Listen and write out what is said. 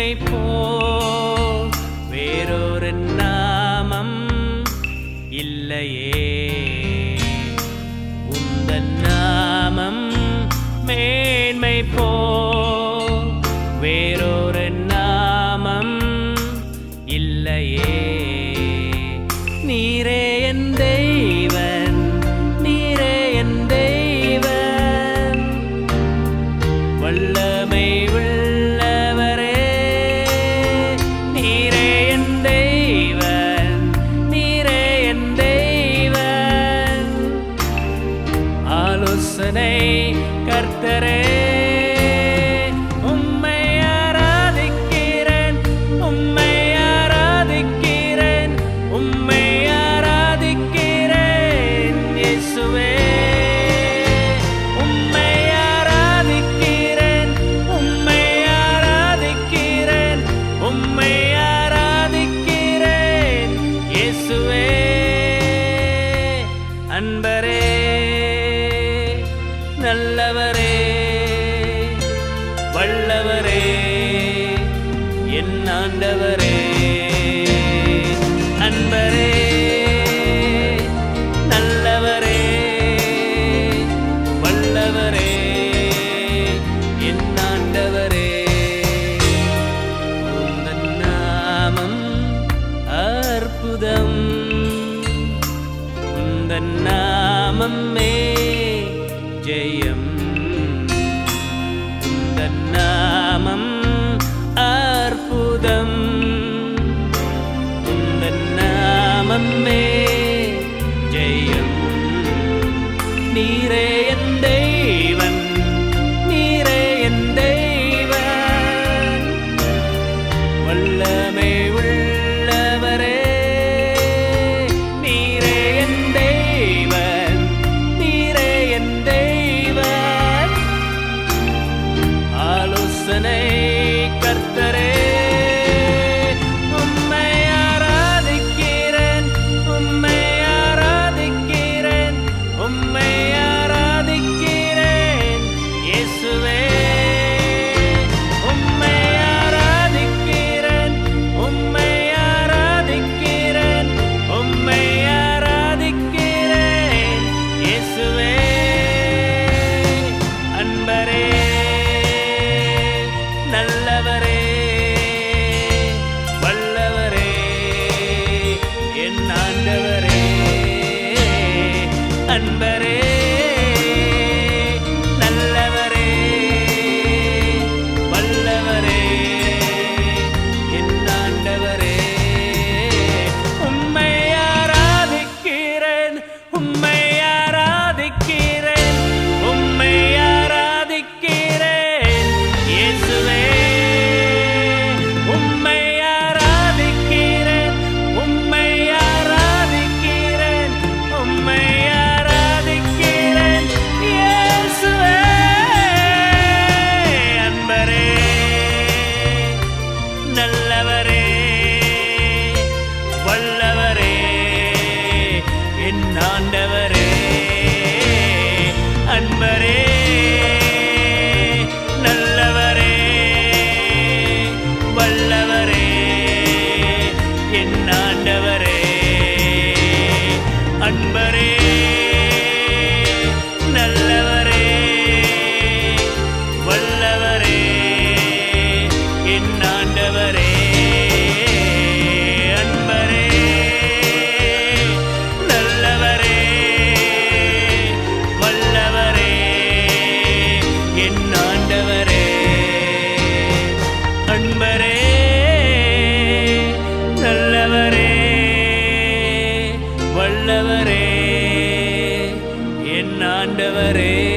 மேன்மை போல் வேறொரு நாமம் இல்லையே. உந்தன் நாமம் மேன்மை போல் வேறொரு நாமம் இல்லையே. நீரே என் தெய்வன், நீரே என் தெய்வன், வல்லமை உள்ளவரே. நீரே என் தெய்வன், நீரே என் தெய்வன், ஆலோசனை கர்த்தரே. அன்பரே, நல்லவரே, வல்லவரே, என் ஆண்டவரே. அன்பரே, நல்லவரே, வல்லவரே, என் ஆண்டவரே. உந்தன் நாமம் அற்புதம், உந்தன் நாமமே ஜெயம். உந்தன் நாமம் அற்புதம், உந்தன் நாமமே ஜெயம். நீரே என் தெய்வன், நீரே என் தெய்வன், வல்லமை உள்ளவரே. கர்த்தரே, உம்மை ஆராதிக்கிறேன், உம்மை ஆராதிக்கிறேன், உம்மை ஆராதிக்கிறேன் இயேசுவே. உம்மை ஆராதிக்கிறேன், உம்மை ஆராதிக்கிறேன், உம்மை ஆராதிக்கிறேன் இயேசுவே. அன்பரே, நல்லவரே, வல்லவரே, என் ஆண்டவரே. அன்பரே, நல்லவரே, வல்லவரே, என் ஆண்டவரே. உம்மை ஆராதிக்கிறேன், உம்மை ஆராதிக்கிறேன், உம்மை ஆராதிக்கிறேன் இயேசுவே. உம்மை ஆராதிக்கிறேன், உம்மை ஆராதிக்கிறேன், உம்மை ஆராதிக்கிறேன் இயேசுவே. அன்பரே, நல்லவரே, வல்லவரே, என் ஆண்டவரே. அன்பரே, நல்லவரே, வல்லவரே, என் ஆண்டவரே. அன்பரே, நல்லவரே, வல்லவரே, என் ஆண்டவரே. அன்பரே, நல்லவரே, வல்லவரே, என் ஆண்டவரே. அன்பரே, நல்லவரே, வல்லவரே, என் ஆண்டவரே.